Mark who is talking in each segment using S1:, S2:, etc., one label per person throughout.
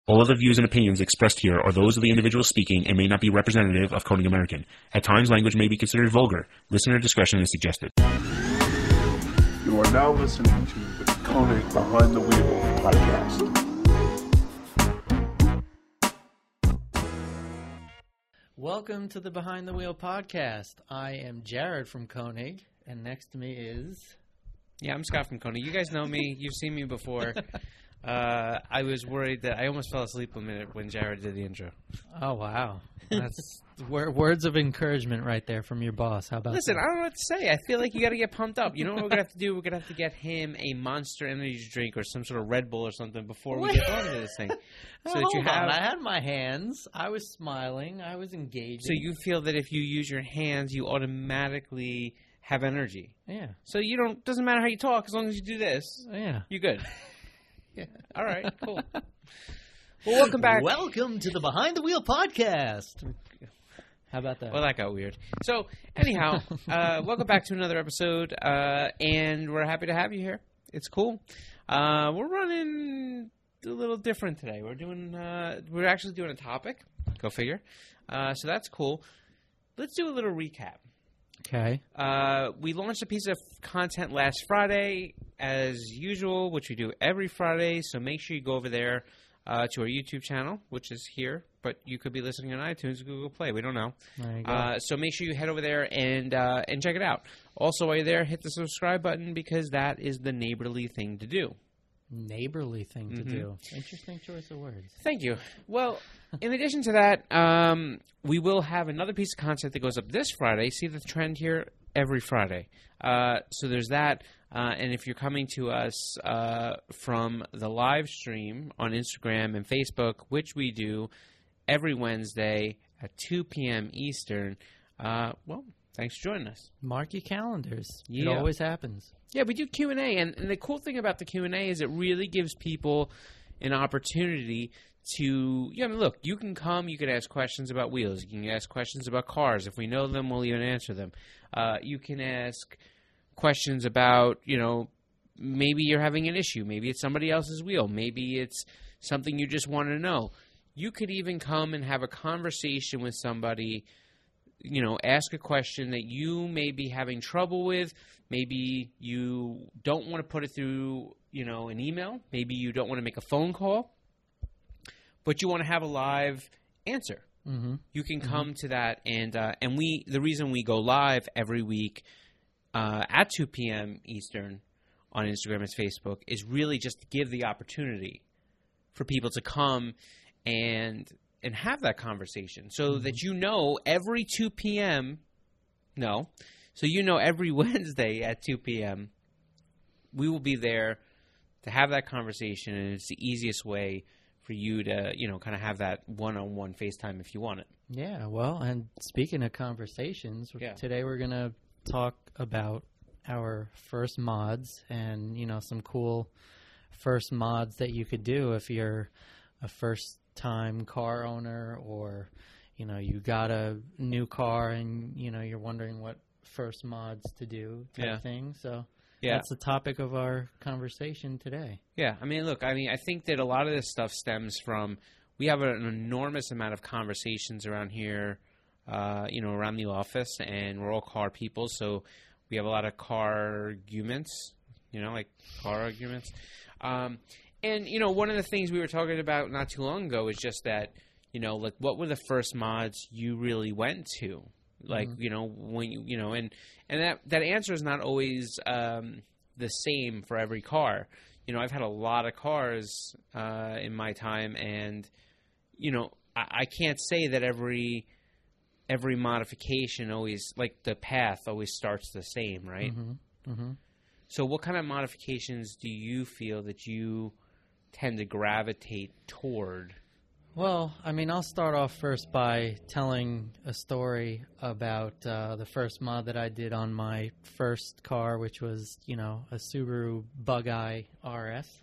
S1: All of the views and opinions expressed here are those of the individual speaking and may not be representative of Koenig American. At times, language may be considered vulgar. Listener discretion is suggested.
S2: You are now listening to the Koenig Behind the Wheel podcast.
S3: Welcome to the Behind the Wheel podcast. I am Jared from Koenig, and next to me is...
S4: Yeah, I'm Scott from Koenig. You guys know me. You've seen me before. I was worried that I almost fell asleep a minute when Jared did the intro.
S3: Oh, wow. That's words of encouragement right there from your boss. How about
S4: Listen,
S3: that?
S4: I don't know what to say. I feel like you got to get pumped up. You know what we're going to have to do? We're going to have to get him a Monster Energy drink or some sort of Red Bull or something before we get on to this thing. So that you
S3: Hold
S4: have.
S3: on. I had my hands. I was smiling. I was engaging.
S4: So you feel that if you use your hands, you automatically have energy.
S3: Yeah.
S4: So you don't. Doesn't matter how you talk as long as you do this.
S3: Yeah.
S4: You're good. Yeah. All right. Cool. Well, welcome back.
S3: Welcome to the Behind the Wheel podcast. How about that?
S4: Well, that got weird. So, anyhow, welcome back to another episode, and we're happy to have you here. It's cool. We're running a little different today. We're actually doing a topic. Go figure. So that's cool. Let's do a little recap.
S3: Okay.
S4: We launched a piece of content last Friday, as usual, which we do every Friday. So make sure you go over there to our YouTube channel, which is here, but you could be listening on iTunes or Google Play. We don't know.
S3: There you go.
S4: So make sure you head over there and check it out. Also, while you're there, hit the subscribe button because that is the neighborly thing to do.
S3: Neighborly thing to do. Interesting choice of words.
S4: Thank you. Well, in addition to that, we will have another piece of content that goes up this Friday. See the trend here? Every Friday. So there's that. And if you're coming to us from the live stream on Instagram and Facebook, which we do every Wednesday at 2 p.m. Eastern, well, thanks for joining us.
S3: Mark your calendars.
S4: Yeah.
S3: It always happens.
S4: Yeah, we do Q&A, and the cool thing about the Q&A is it really gives people an opportunity to, look, you can come, you can ask questions about wheels, you can ask questions about cars. If we know them, we'll even answer them. You can ask questions about, maybe you're having an issue, maybe it's somebody else's wheel, maybe it's something you just want to know. You could even come and have a conversation with somebody, ask a question that you may be having trouble with. Maybe you don't want to put it through, an email. Maybe you don't want to make a phone call, but you want to have a live answer.
S3: Mm-hmm.
S4: You can come to that, and the reason we go live every week at 2 p.m. Eastern on Instagram and Facebook is really just to give the opportunity for people to come and have that conversation so that every 2 p.m. Every Wednesday at 2 p.m. we will be there to have that conversation, and it's the easiest way for you to, kind of have that one-on-one FaceTime if you want it.
S3: Yeah, well, and speaking of conversations, today we're going to talk about our first mods and, some cool first mods that you could do if you're a first-time car owner or, you got a new car and, you're wondering what first mods to do type thing. So that's the topic of our conversation today.
S4: Yeah, I think that a lot of this stuff stems from we have an enormous amount of conversations around here, around the office, and we're all car people, so we have a lot of car arguments, car arguments. And, one of the things we were talking about not too long ago is just that, what were the first mods you really went to? Like, when and that answer is not always the same for every car. I've had a lot of cars in my time, and, I can't say that every modification always, like the path always starts the same, right?
S3: Mm-hmm. Mm-hmm.
S4: So what kind of modifications do you feel that you tend to gravitate toward?
S3: Well, I'll start off first by telling a story about the first mod that I did on my first car, which was, a Subaru Bug-Eye RS.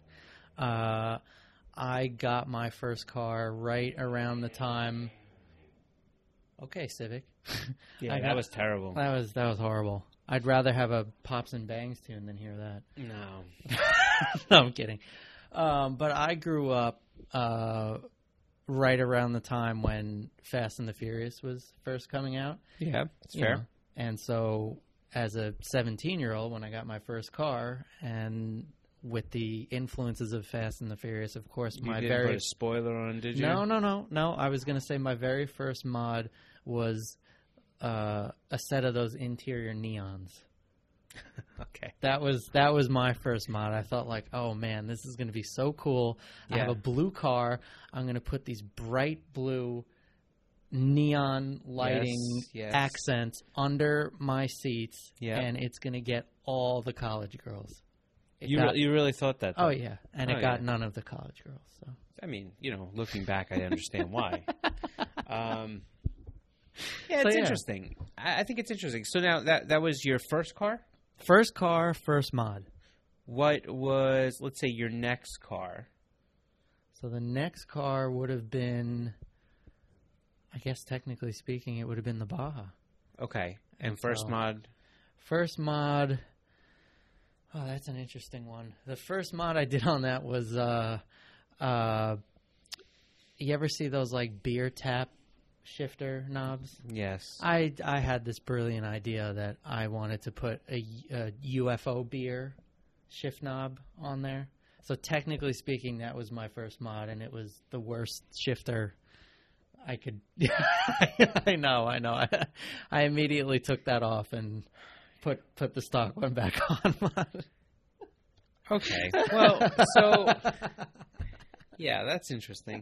S3: I got my first car right around the time... Okay, Civic.
S4: Yeah, that was terrible.
S3: That was horrible. I'd rather have a Pops and Bangs tune than hear that.
S4: No.
S3: No, I'm kidding. But I grew up right around the time when Fast and the Furious was first coming out.
S4: Yeah, that's
S3: you
S4: fair.
S3: know. And so as a 17-year-old, when I got my first car, and with the influences of Fast and the Furious, of course,
S4: You didn't put a spoiler on, did you?
S3: No. I was going to say my very first mod was a set of those interior neons.
S4: Okay.
S3: That was my first mod. I thought like, oh man, this is going to be so cool. I have a blue car. I'm going to put these bright blue neon lighting
S4: Yes.
S3: accents under my seats,
S4: Yeah.
S3: and it's going to get all the college girls.
S4: You really thought that, though?
S3: Oh yeah, and it got none of the college girls. So
S4: I mean, looking back, I understand why. Yeah,
S3: So,
S4: it's
S3: yeah.
S4: interesting. I think it's interesting. So now that was your first car?
S3: first car, first mod.
S4: What was, let's say, your next car?
S3: So the next car would have been, I guess technically speaking, it would have been the Baja.
S4: Okay. And first
S3: so-
S4: mod?
S3: First mod. Oh, that's an interesting one. The first mod I did on that was, you ever see those like beer tap shifter knobs?
S4: Yes.
S3: I had this brilliant idea that I wanted to put a UFO beer shift knob on there. So technically speaking, that was my first mod, and it was the worst shifter I could. I know. I immediately took that off and put the stock one back on.
S4: Okay. Well, so yeah, that's interesting.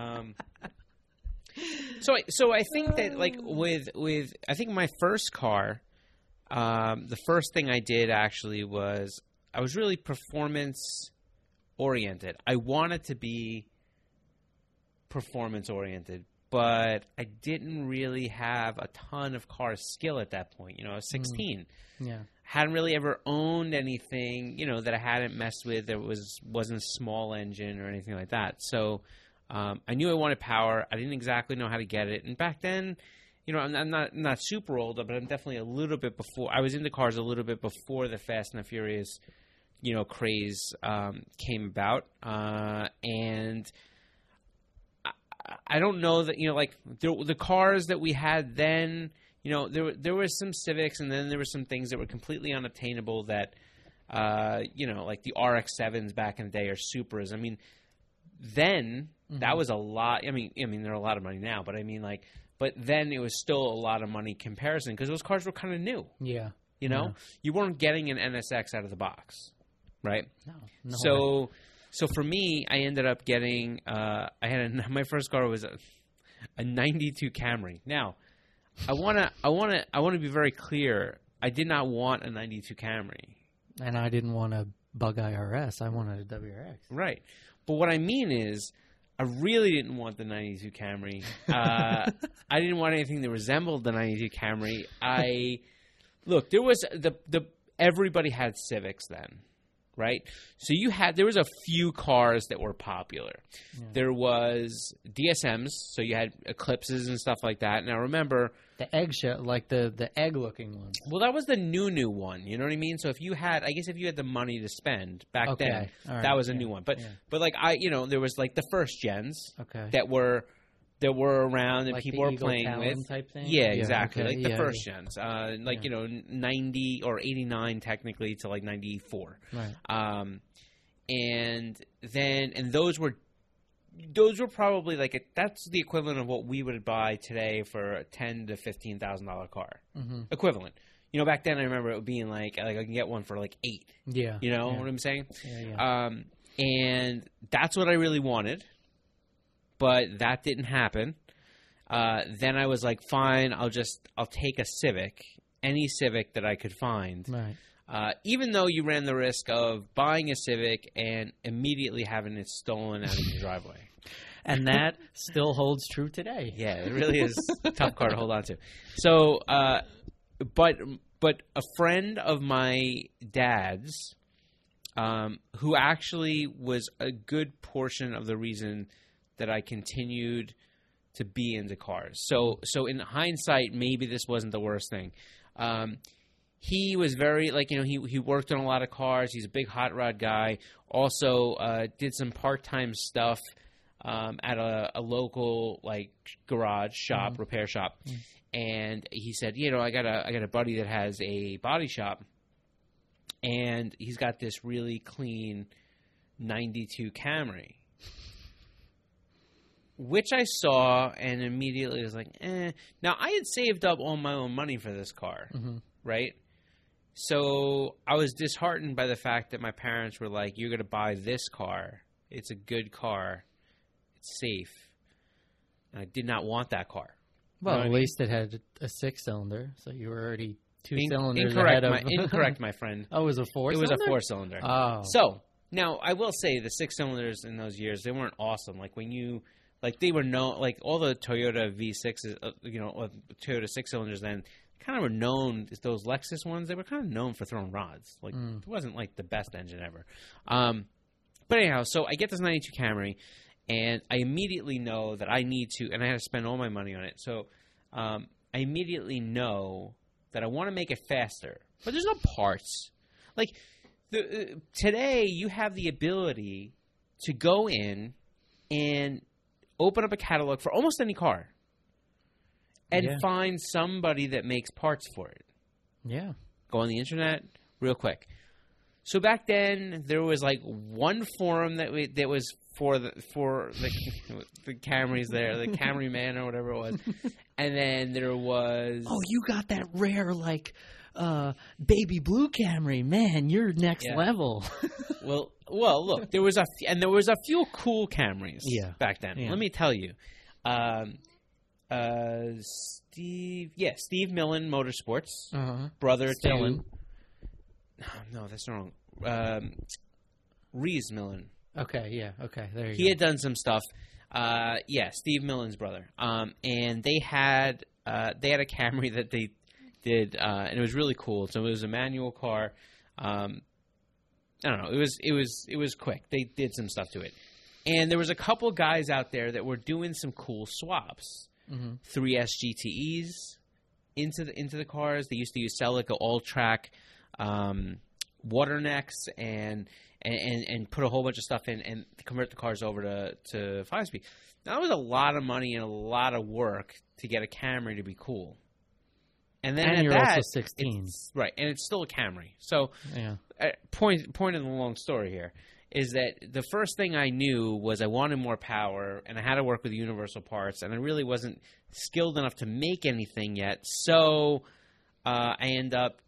S4: So I think that like with I think my first car, the first thing I did actually was I was really performance oriented. I wanted to be performance oriented, but I didn't really have a ton of car skill at that point. I was 16.
S3: Yeah.
S4: Hadn't really ever owned anything, that I hadn't messed with that wasn't a small engine or anything like that. So I knew I wanted power. I didn't exactly know how to get it. And back then, I'm not super old, but I'm definitely a little bit before. I was into cars a little bit before the Fast and the Furious, craze came about. And I don't know that, like the cars that we had then. There were some Civics, and then there were some things that were completely unobtainable that, like the RX-7s back in the day or Supras. I mean, then that was a lot. I mean, they're a lot of money now, but I mean, but then it was still a lot of money comparison because those cars were kind of new.
S3: Yeah.
S4: You weren't getting an NSX out of the box, right?
S3: No.
S4: So for me, I ended up getting. My first car was a '92 Camry. Now. I want to be very clear. I did not want a 92 Camry.
S3: And I didn't want a Bug IRS. I wanted a WRX.
S4: Right. But what I mean is I really didn't want the 92 Camry. I didn't want anything that resembled the 92 Camry. Look, there was everybody had Civics then. Right? So there was a few cars that were popular. Yeah. There was DSMs, so you had Eclipses and stuff like that. Now remember
S3: the eggshell, like the egg looking ones.
S4: Well, that was the new one. You know what I mean? So if you had the money to spend back then, that was a new one. But like there was like the first gens that were around and
S3: like
S4: the people were playing
S3: Talon
S4: with.
S3: Type thing?
S4: Yeah, exactly. Like the first gens. 90 or 89 technically to like 94.
S3: Right.
S4: And those were probably that's the equivalent of what we would buy today for a $10,000 to $15,000 car.
S3: Mm-hmm.
S4: Equivalent. Back then I remember it being like I can get one for like $8,000.
S3: Yeah.
S4: You know what I'm saying?
S3: Yeah.
S4: And that's what I really wanted. But that didn't happen. Then I was like, fine, I'll take a Civic, any Civic that I could find.
S3: Right.
S4: Even though you ran the risk of buying a Civic and immediately having it stolen out of your driveway.
S3: And that still holds true today.
S4: Yeah, it really is a tough car to hold on to. So, but a friend of my dad's, who actually was a good portion of the reason that I continued to be into cars. So in hindsight, maybe this wasn't the worst thing. He was very he worked on a lot of cars. He's a big hot rod guy. Also did some part-time stuff at a local like garage shop, repair shop, and he said, I got a buddy that has a body shop, and he's got this really clean 92 Camry, which I saw and immediately was like, eh. Now, I had saved up all my own money for this car, right? So I was disheartened by the fact that my parents were like, you're going to buy this car. It's a good car. It's safe. And I did not want that car.
S3: Well, at least it had a 6-cylinder, so you were already 2 cylinders
S4: incorrect,
S3: ahead of...
S4: incorrect, my friend.
S3: Oh, it was a 4-cylinder?
S4: It was a 4-cylinder.
S3: Oh.
S4: So, now, I will say the 6 cylinders in those years, they weren't awesome. Like, when you... Like, they were known... Like, all the Toyota V6s, Toyota 6-cylinders then kind of were known... Those Lexus ones, they were kind of known for throwing rods. Like, it wasn't, like, the best engine ever. But anyhow, so I get this 92 Camry, and I immediately know that I need to... And I had to spend all my money on it. So, I immediately know that I want to make it faster. But there's no parts. Like, today, you have the ability to go in and open up a catalog for almost any car and find somebody that makes parts for it.
S3: Yeah.
S4: Go on the internet real quick. So back then, there was like one forum that was for the Camrys there, the Camry Man or whatever it was, and then there was.
S3: Oh, you got that rare baby blue Camry, man! You're next level.
S4: Well, look, there was a few cool Camrys back then.
S3: Yeah.
S4: Let me tell you, Steve Millen Motorsports, brother
S3: Millen.
S4: No, that's wrong. Reese Millen.
S3: Okay, there you go.
S4: He had done some stuff. Steve Millen's brother. And they had a Camry that they did, and it was really cool. So it was a manual car. I don't know. It was quick. They did some stuff to it, and there was a couple guys out there that were doing some cool swaps. 3S GTEs into the cars. They used to use Celica all-track water necks and put a whole bunch of stuff in and convert the cars over to 5-speed. Now, that was a lot of money and a lot of work to get a Camry to be cool. And then
S3: you're
S4: also
S3: 16.
S4: Right, and it's still a Camry. So, point of the long story here is that the first thing I knew was I wanted more power, and I had to work with Universal Parts, and I really wasn't skilled enough to make anything yet. So, I end up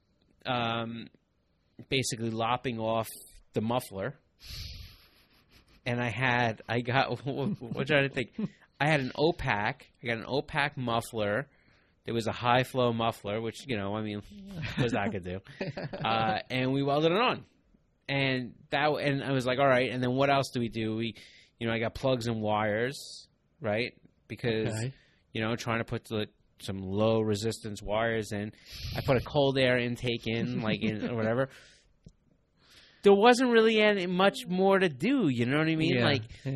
S4: basically lopping off the muffler, and I got what did I think? I had an OPAC. I got an OPAC muffler. There was a high flow muffler, which what's that could do? And we welded it on, and I was like, all right. And then what else do we do? I got plugs and wires, right? Because trying to put some low resistance wires in. I put a cold air intake in, or whatever. There wasn't really much more to do. You know what I mean?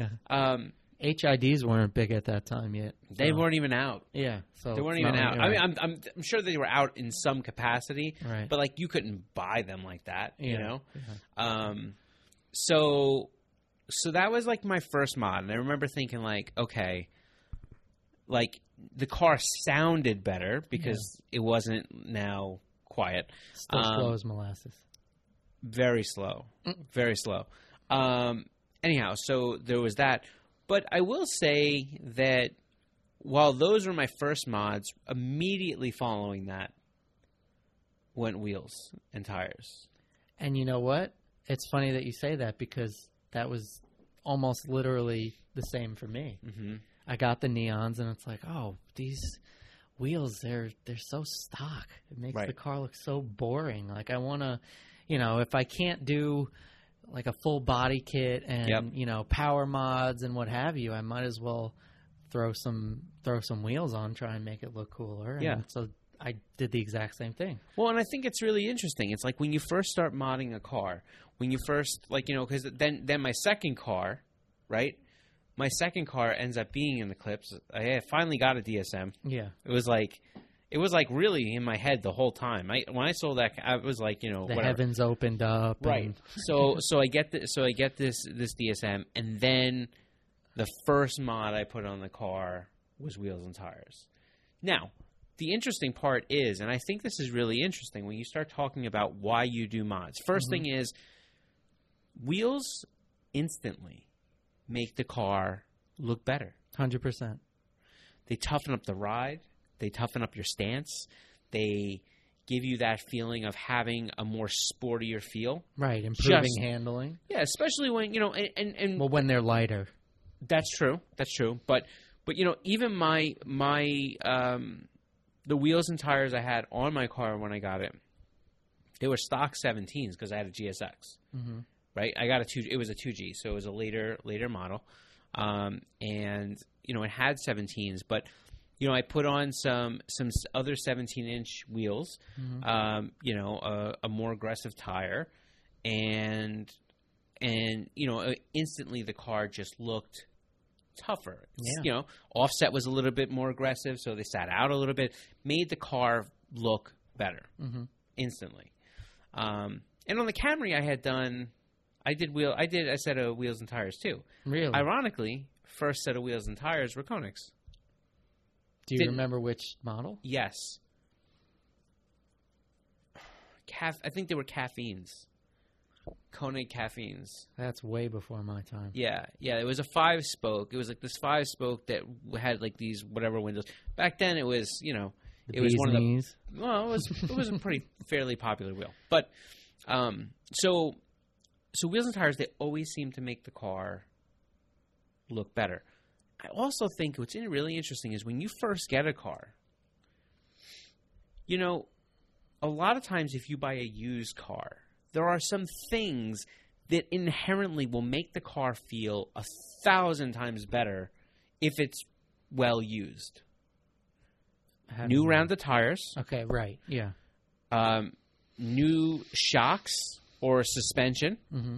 S3: HIDs weren't big at that time yet. So.
S4: They weren't even out.
S3: Yeah, so
S4: they weren't even out. Right. I'm sure they were out in some capacity,
S3: right.
S4: But you couldn't buy them like that.
S3: Yeah.
S4: You know. Yeah. So that was my first mod, and I remember thinking okay, the car sounded better because it wasn't now quiet.
S3: Still slow as molasses.
S4: Very slow. Very slow. Anyhow, so there was that. But I will say that while those were my first mods, immediately following that went wheels and tires.
S3: And you know what? It's funny that you say that because that was almost literally the same for me. Mm-hmm. I got the neons and it's these wheels, they're so stock. It makes the car look so boring. I want to, if I can't do a full body kit and power mods and what have you, I might as well throw some wheels on, try and make it look cooler.
S4: Yeah.
S3: And so I did the exact same thing.
S4: Well, and I think it's really interesting. It's when you first start modding a car, when you first because then my second car, right? My second car ends up being in Eclipse. I finally got a DSM.
S3: Yeah.
S4: It was really in my head the whole time. When I sold that, I was the whatever.
S3: Heavens opened up,
S4: right? So I get this DSM, and then the first mod I put on the car was wheels and tires. Now, the interesting part is, and I think this is really interesting when you start talking about why you do mods. First thing is, wheels instantly make the car look better.
S3: 100%.
S4: They toughen up the ride. They toughen up your stance. They give you that feeling of having a more sportier feel.
S3: Right, improving handling.
S4: Yeah, especially when, and
S3: well, when they're lighter.
S4: That's true. That's true. But even my the wheels and tires I had on my car when I got it, they were stock 17s because I had a GSX. Mm-hmm. Right? I got it was a 2G, so it was a later model. And it had 17s, but I put on some other 17-inch wheels, a more aggressive tire, and instantly the car just looked tougher.
S3: Yeah.
S4: Offset was a little bit more aggressive, so they sat out a little bit, made the car look better instantly. And on the Camry, I did a set of wheels and tires too.
S3: Really?
S4: Ironically, first set of wheels and tires were Koenigs.
S3: Do you remember which model?
S4: Yes. I think they were caffeines. Koenig caffeines.
S3: That's way before my time.
S4: Yeah. It was a 5-spoke. It was like this 5-spoke that had like these whatever windows. Back then, it was it was one of the. Well, it was a pretty fairly popular wheel, but so wheels and tires, they always seem to make the car look better. I also think what's really interesting is when you first get a car, a lot of times if you buy a used car, there are some things that inherently will make the car feel 1,000 times better if it's well used. New round of tires.
S3: Okay, right, yeah.
S4: New shocks or suspension.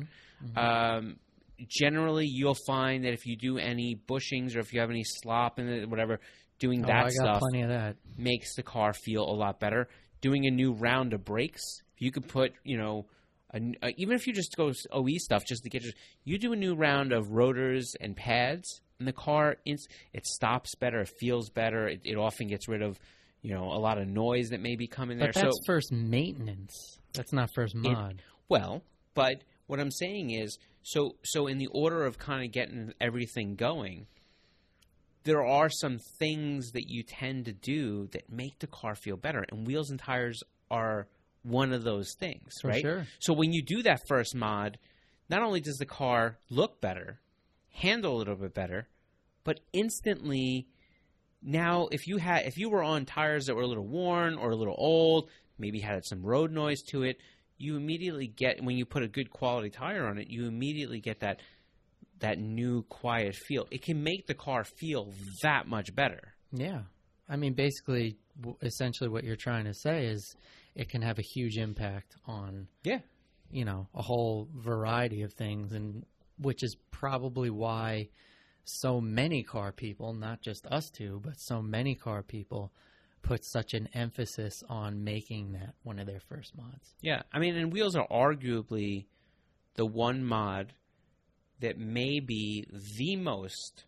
S4: Generally, you'll find that if you do any bushings or if you have any slop in it, whatever, doing that stuff
S3: plenty of that.
S4: Makes the car feel a lot better. Doing a new round of brakes, if you could put, even if you just go OE stuff just to get you do a new round of rotors and pads, and the car it stops better, it feels better. It often gets rid of, a lot of noise that may be coming there.
S3: But that's first maintenance. That's not first mod.
S4: But what I'm saying is, so in the order of kind of getting everything going, there are some things that you tend to do that make the car feel better, and wheels and tires are one of those things, right?
S3: For sure.
S4: So when you do that first mod, not only does the car look better, handle a little bit better, but instantly now if you were on tires that were a little worn or a little old, maybe had some road noise to it, you immediately get, when you put a good quality tire on it, you immediately get that new quiet feel. It can make the car feel that much better.
S3: Yeah. I mean, basically, essentially what you're trying to say is it can have a huge impact on, a whole variety of things, and which is probably why so many car people, not just us two, but so many car people put such an emphasis on making that one of their first mods.
S4: Yeah. I mean, and wheels are arguably the one mod that may be the most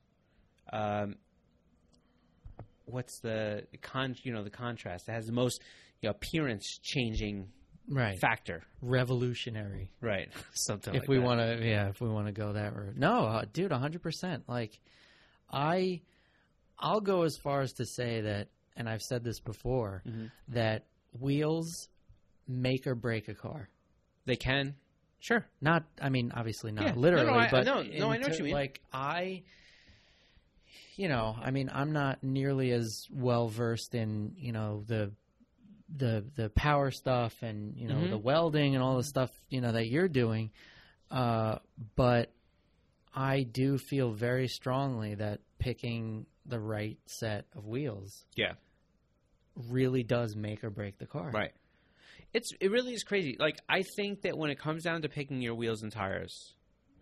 S4: what's the contrast. It has the most appearance changing factor.
S3: Revolutionary.
S4: Right. Something
S3: if
S4: like
S3: we
S4: that.
S3: If we want to go that route. No, dude, 100%. Like I'll go as far as to say that, and I've said this before, that wheels make or break a car.
S4: They can. Sure.
S3: Not, I mean, obviously not literally, but
S4: I know what you mean.
S3: Like I'm not nearly as well versed in, the power stuff and, the welding and all the stuff, that you're doing. But I do feel very strongly that picking the right set of wheels really does make or break the car.
S4: Right. It really is crazy. Like, I think that when it comes down to picking your wheels and tires,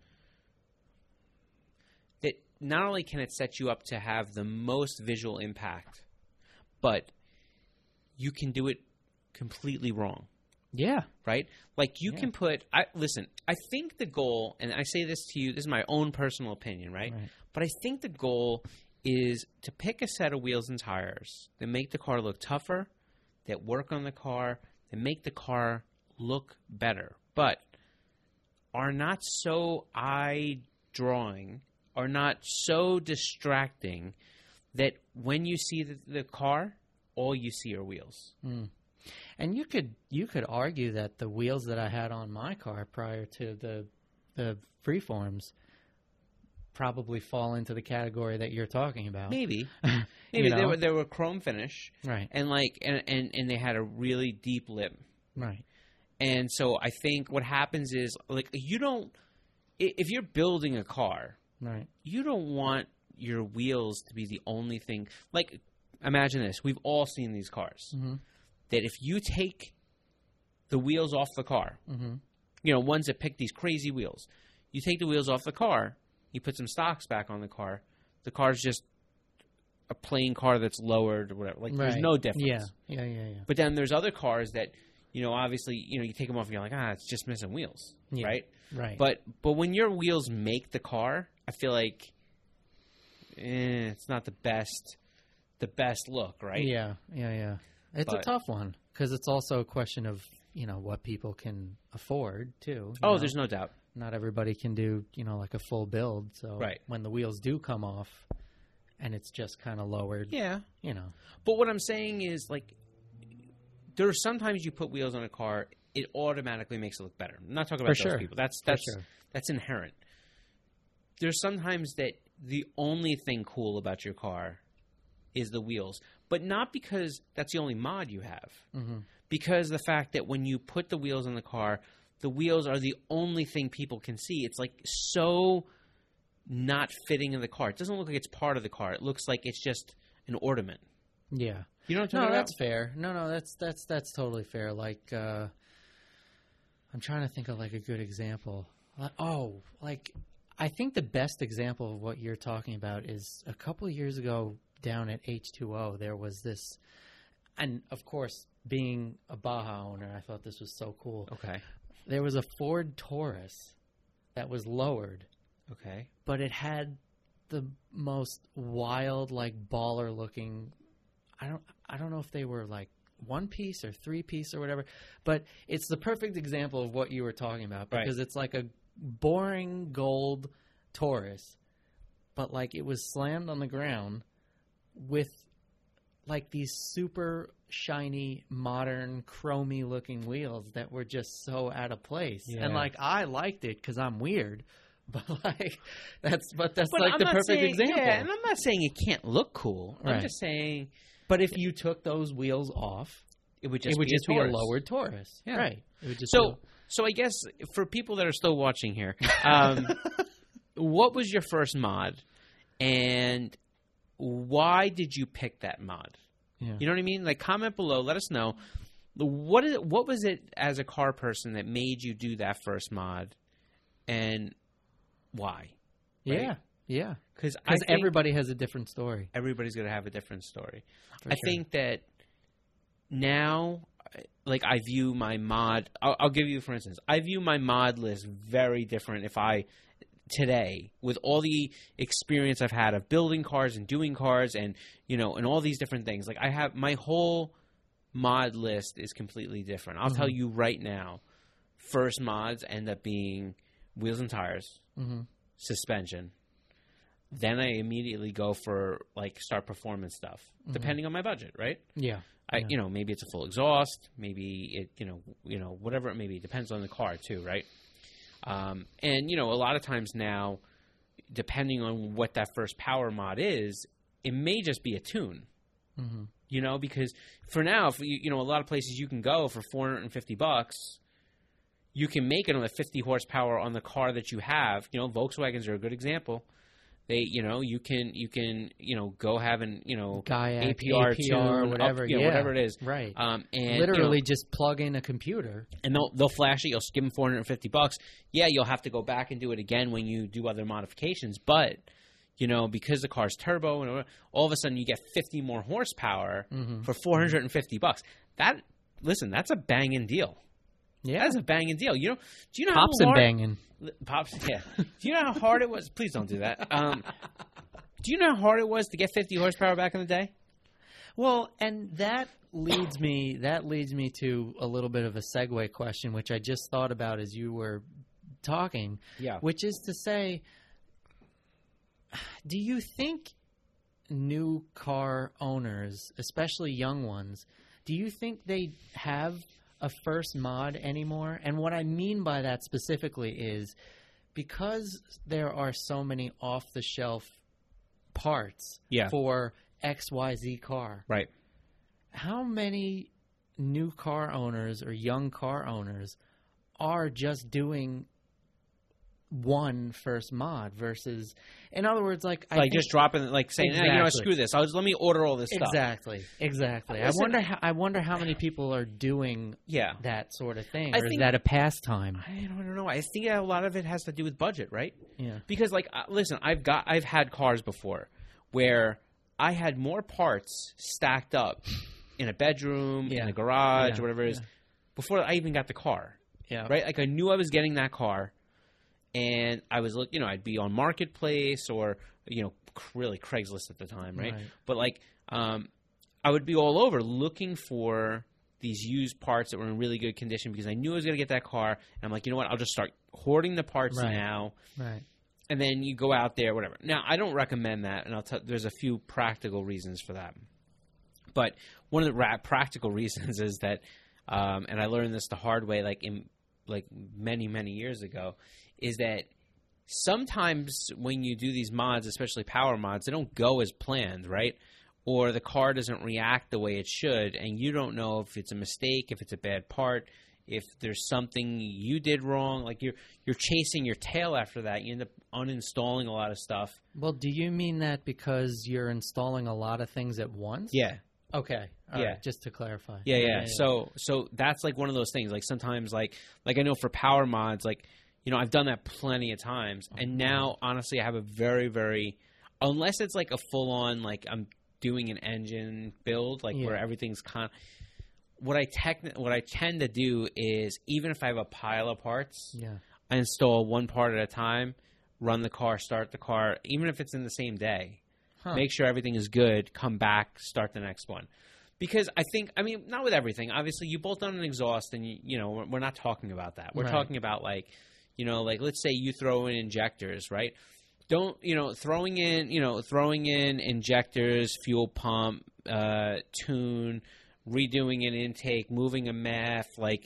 S4: that not only can it set you up to have the most visual impact, but you can do it completely wrong.
S3: Yeah.
S4: Right? Like you can put listen, I think the goal, and I say this to you, this is my own personal opinion, right? But I think the goal is to pick a set of wheels and tires that make the car look tougher, that work on the car, that make the car look better, but are not so eye-drawing, are not so distracting that when you see the car, all you see are wheels.
S3: And you could argue that the wheels that I had on my car prior to the freeforms probably fall into the category that you're talking about.
S4: Maybe
S3: You know?
S4: they were chrome finish,
S3: Right.
S4: And and they had a really deep lip,
S3: Right.
S4: and so I think what happens is like if you're building a car,
S3: Right.
S4: you don't want your wheels to be the only thing. Like imagine this: we've all seen these cars. That if you take the wheels off the car, ones that pick these crazy wheels, you take the wheels off the car, you put some stocks back on the car's just a plain car that's lowered or whatever. Like there's no difference.
S3: Yeah.
S4: But then there's other cars that, obviously, you take them off and you're like, it's just missing wheels, right?
S3: Right.
S4: But when your wheels make the car, I feel like it's not the best look, right?
S3: Yeah. It's a tough one because it's also a question of, what people can afford too.
S4: There's no doubt.
S3: Not everybody can do, like a full build. So
S4: Right.
S3: when the wheels do come off and it's just kind of lowered,
S4: Yeah.
S3: But
S4: what I'm saying is, like, there are sometimes you put wheels on a car, it automatically makes it look better. I'm not talking about
S3: For
S4: those
S3: sure.
S4: people. That's
S3: sure.
S4: that's inherent. There's sometimes that the only thing cool about your car is the wheels, but not because that's the only mod you have. Because the fact that when you put the wheels on the car, the wheels are the only thing people can see. It's like so not fitting in the car. It doesn't look like it's part of the car. It looks like it's just an ornament.
S3: Yeah.
S4: You know what I'm talking about?
S3: That's fair. No, that's totally fair. Like, I'm trying to think of like a good example. I think the best example of what you're talking about is a couple of years ago down at H2O, there was this, and of course, being a Baja owner, I thought this was so cool.
S4: Okay.
S3: There was a Ford Taurus that was lowered.
S4: Okay.
S3: But it had the most wild, like baller looking. I don't know if they were like one piece or three piece or whatever, but it's the perfect example of what you were talking about because it's like a boring gold Taurus, but like it was slammed on the ground with like these super shiny, modern, chromy looking wheels that were just so out of place. Yeah. And like I liked it because I'm weird. But like that's like the perfect example.
S4: Yeah, and I'm not saying it can't look cool.
S3: Right.
S4: I'm just saying.
S3: But if you took those wheels off,
S4: it would just
S3: be a lowered Taurus.
S4: Yeah.
S3: Right. It would just
S4: so I guess for people that are still watching here, what was your first mod, and why did you pick that mod?
S3: Yeah.
S4: You know what I mean? Like, comment below. Let us know. What was it as a car person that made you do that first mod, and why?
S3: Right? Yeah. Because
S4: I think
S3: everybody has a different story.
S4: Everybody's going to have a different story.
S3: For
S4: I
S3: sure.
S4: think that now, like, I view my mod. I'll give you, for instance, I view my mod list very different today, with all the experience I've had of building cars and doing cars and, and all these different things. Like, I have my whole mod list is completely different. I'll tell you right now, first mods end up being wheels and tires, suspension. Then I immediately go for like start performance stuff, depending on my budget, right?
S3: Yeah.
S4: Maybe it's a full exhaust, maybe it, whatever it may be. It depends on the car too, right? And a lot of times now, depending on what that first power mod is, it may just be a tune. Because for now, if a lot of places you can go for $450, you can make it on the 50 horsepower on the car that you have. Volkswagens are a good example. They, you can go have an,
S3: Kayak,
S4: APR tune,
S3: whatever,
S4: whatever it is.
S3: Right.
S4: And
S3: literally just plug in a computer.
S4: And they'll flash it. You'll skim $450. Yeah, you'll have to go back and do it again when you do other modifications. But, because the car's turbo, and all of a sudden you get 50 more horsepower for $450. That's a banging deal.
S3: Yeah.
S4: That's a banging deal. Do you know
S3: Pops
S4: how
S3: and
S4: hard,
S3: banging.
S4: Pops, yeah. Do you know how hard it was? Please don't do that. Do you know how hard it was to get 50 horsepower back in the day?
S3: Well, and that leads me to a little bit of a segue question, which I just thought about as you were talking.
S4: Yeah.
S3: Which is to say, do you think new car owners, especially young ones, do you think they have a first mod anymore? And what I mean by that specifically is because there are so many off-the-shelf parts for XYZ car.
S4: Right.
S3: How many new car owners or young car owners are just doing one first mod versus, in other words, like
S4: just dropping, like saying,
S3: Exactly.
S4: Screw this. Let me order all this stuff.
S3: Exactly.
S4: Listen,
S3: I wonder how many people are doing that sort of thing, or is that a pastime?
S4: I don't know. I think a lot of it has to do with budget, right?
S3: Yeah.
S4: Because, listen, I've had cars before where I had more parts stacked up in a bedroom, in a garage, or whatever it is, before I even got the car.
S3: Yeah.
S4: Right? Like, I knew I was getting that car, and I was, I'd be on Marketplace or, really Craigslist at the time, right? But, I would be all over looking for these used parts that were in really good condition because I knew I was going to get that car. And I'm like, you know what? I'll just start hoarding the parts now.
S3: Right.
S4: And then you go out there, whatever. Now, I don't recommend that, and there's a few practical reasons for that. But one of the practical reasons is that, and I learned this the hard way, many, many years ago, is that sometimes when you do these mods, especially power mods, they don't go as planned, right? Or the car doesn't react the way it should, and you don't know if it's a mistake, if it's a bad part, if there's something you did wrong. Like you're chasing your tail after that. You end up uninstalling a lot of stuff.
S3: Well, do you mean that because you're installing a lot of things at once?
S4: Yeah.
S3: Okay. All right, just to clarify.
S4: Yeah. So that's like one of those things. Like sometimes like I know for power mods, I've done that plenty of times. And now, honestly, I have a very, very – unless it's like a full-on, like I'm doing an engine build, where everything's what I tend to do is even if I have a pile of parts, I install one part at a time, run the car, start the car, even if it's in the same day. Make sure everything is good, come back, start the next one. Because I think – not with everything. Obviously, you bolt on an exhaust and, we're not talking about that. We're talking about let's say you throw in injectors, right? Don't, throwing in injectors, fuel pump, tune, redoing an intake, moving a MAF,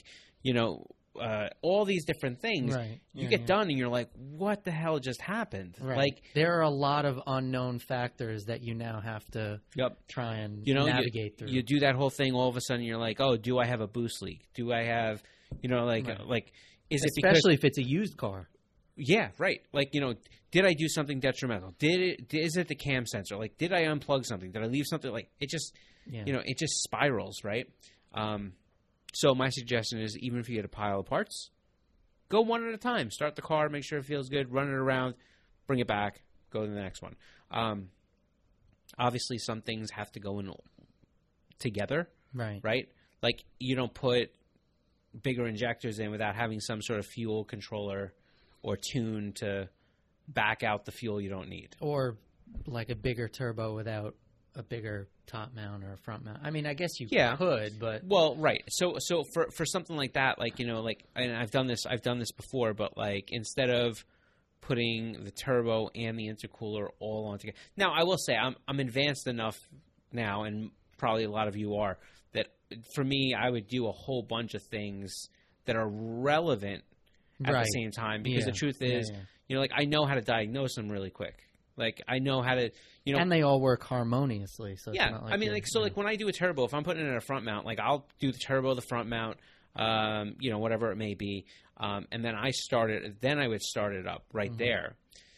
S4: all these different things. Right. You get done and you're like, what the hell just happened?
S3: Right. There are a lot of unknown factors that you now have to try and navigate through.
S4: You do that whole thing, all of a sudden you're like, oh, do I have a boost leak? Do I have, is it
S3: especially if it's a used car?
S4: Yeah, right. Did I do something detrimental? Is it the cam sensor? Did I unplug something? Did I leave something? It just, it just spirals, right? So my suggestion is even if you get a pile of parts, go one at a time. Start the car, make sure it feels good, run it around, bring it back, go to the next one. Obviously, some things have to go in together, right? You don't put bigger injectors in without having some sort of fuel controller or tune to back out the fuel you don't need.
S3: Or like a bigger turbo without a bigger top mount or a front mount. I guess you could, but
S4: right. So for something like that, and I've done this before, but instead of putting the turbo and the intercooler all on together. Now I will say I'm advanced enough now, and probably a lot of you are, that for me I would do a whole bunch of things that are relevant at the same time, because the truth is, I know how to diagnose them really quick. I know how to,
S3: and they all work harmoniously. So it's not
S4: when I do a turbo, if I'm putting it in a front mount, I'll do the turbo, the front mount, whatever it may be, and then I would start it up there,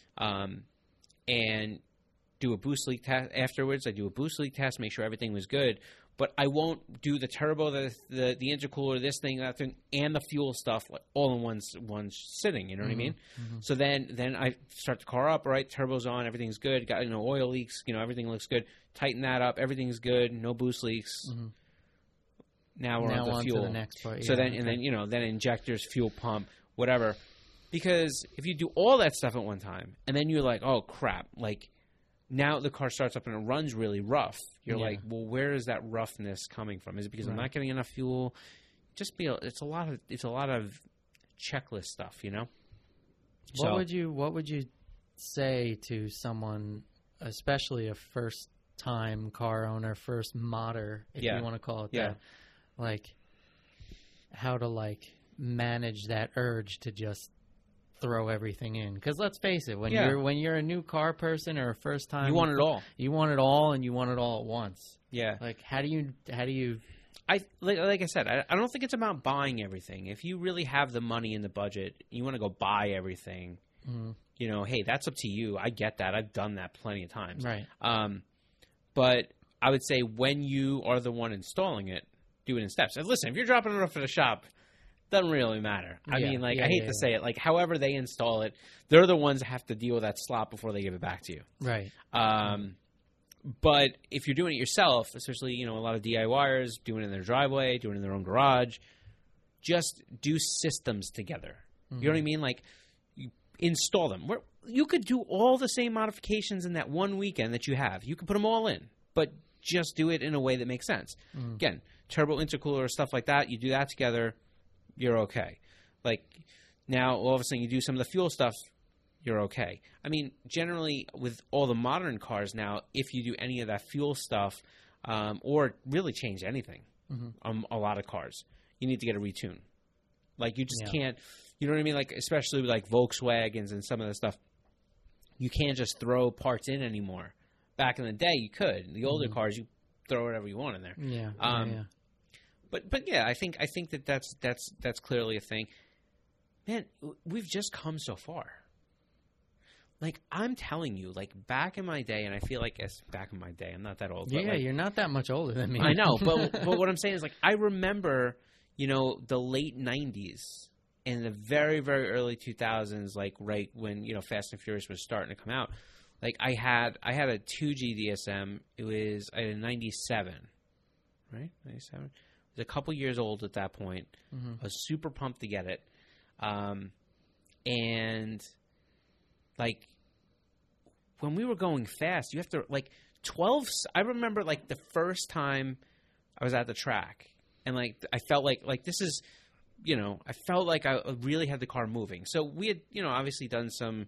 S4: and do a boost leak test afterwards. I do a boost leak test, make sure everything was good. But I won't do the turbo, the intercooler, this thing, that thing, and the fuel stuff all in one sitting. You know what I mean? Mm-hmm. So then I start the car up, right? Turbo's on, everything's good. Got oil leaks, everything looks good. Tighten that up, everything's good. No boost leaks. Mm-hmm. Now we're on
S3: to
S4: fuel.
S3: the next part.
S4: So then, and then, then injectors, fuel pump, whatever. Because if you do all that stuff at one time, and then you're like, oh, crap, like, now the car starts up and it runs really rough. You're like, well, where is that roughness coming from? Is it because I'm not getting enough fuel? It's a lot of checklist stuff,
S3: What would you say to someone, especially a first time car owner, first modder, if you want to call it that, like how to manage that urge to just throw everything in? Because let's face it, when you're a new car person or a first time,
S4: you want it all.
S3: You want it all, and you want it all at once.
S4: Yeah.
S3: Like how do you?
S4: Like I said, I don't think it's about buying everything. If you really have the money in the budget, you want to go buy everything. Mm-hmm. Hey, that's up to you. I get that. I've done that plenty of times.
S3: Right.
S4: But I would say when you are the one installing it, do it in steps. And listen, if you're dropping it off at a shop, doesn't really matter. I mean, I hate to say it. Like, however they install it, they're the ones that have to deal with that slop before they give it back to you.
S3: Right.
S4: But if you're doing it yourself, especially, a lot of DIYers doing it in their driveway, doing it in their own garage, just do systems together. Mm-hmm. You know what I mean? Like, you install them. You could do all the same modifications in that one weekend that you have. You could put them all in, but just do it in a way that makes sense. Mm-hmm. Again, turbo intercooler or stuff like that, you do that together, you're okay. Like, now, all of a sudden, you do some of the fuel stuff, you're okay. I mean, generally, with all the modern cars now, if you do any of that fuel stuff or really change anything on a lot of cars, you need to get a retune. Like, you just can't, you know what I mean? Like, especially with, like, Volkswagens and some of the stuff, you can't just throw parts in anymore. Back in the day, you could. In the older cars, you throw whatever you want in there.
S3: Yeah.
S4: But yeah, I think that's clearly a thing. Man, we've just come so far. Like, I'm telling you, like, back in my day, and I feel like it's back in my day. I'm not that old.
S3: Yeah,
S4: but
S3: you're not that much older than me.
S4: I know, but what I'm saying is, like, I remember, the late 90s and the very, very early 2000s, like, right when, Fast and Furious was starting to come out. Like, I had a 2G DSM. I had a 97, right? 97. It was a couple years old at that point. Mm-hmm. I was super pumped to get it. And, like, when we were going fast, you have to, like, 12... I remember, like, the first time I was at the track, and, like, I felt like this is, I felt like I really had the car moving. So we had, obviously done some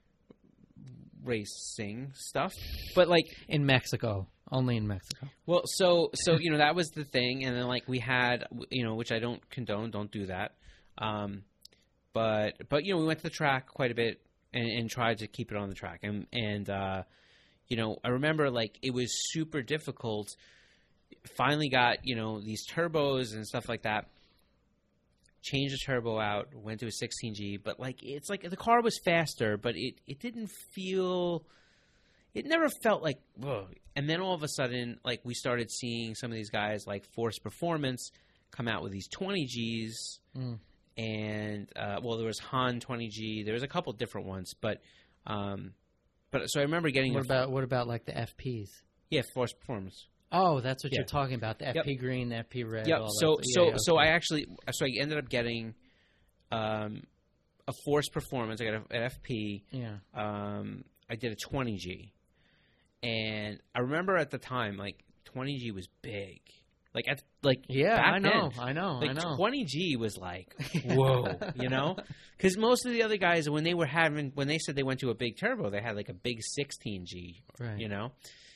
S4: racing stuff, but, like...
S3: In Mexico. Only in Mexico.
S4: Well, so that was the thing, and then, like, we had, which I don't condone, don't do that. But we went to the track quite a bit and tried to keep it on the track. And I remember, like, it was super difficult. Finally got, these turbos and stuff like that. Changed the turbo out, went to a 16G. But, like, it's like the car was faster, but it didn't feel... It never felt like, whoa. And then all of a sudden, like, we started seeing some of these guys, like Force Performance, come out with these 20Gs. Mm. And, there was Han 20G. There was a couple different ones. But so I remember getting...
S3: What about like the FPs?
S4: Yeah, Force Performance.
S3: Oh, that's what you're talking about. The FP green, the FP red.
S4: Yep.
S3: All
S4: that. So I ended up getting a Force Performance. I got an FP.
S3: Yeah.
S4: I did a 20G. And I remember at the time, like, 20G was big. Like,
S3: I know.
S4: Like, 20G was like, whoa, Because most of the other guys, when they said they went to a big turbo, they had like a big 16G,
S3: right.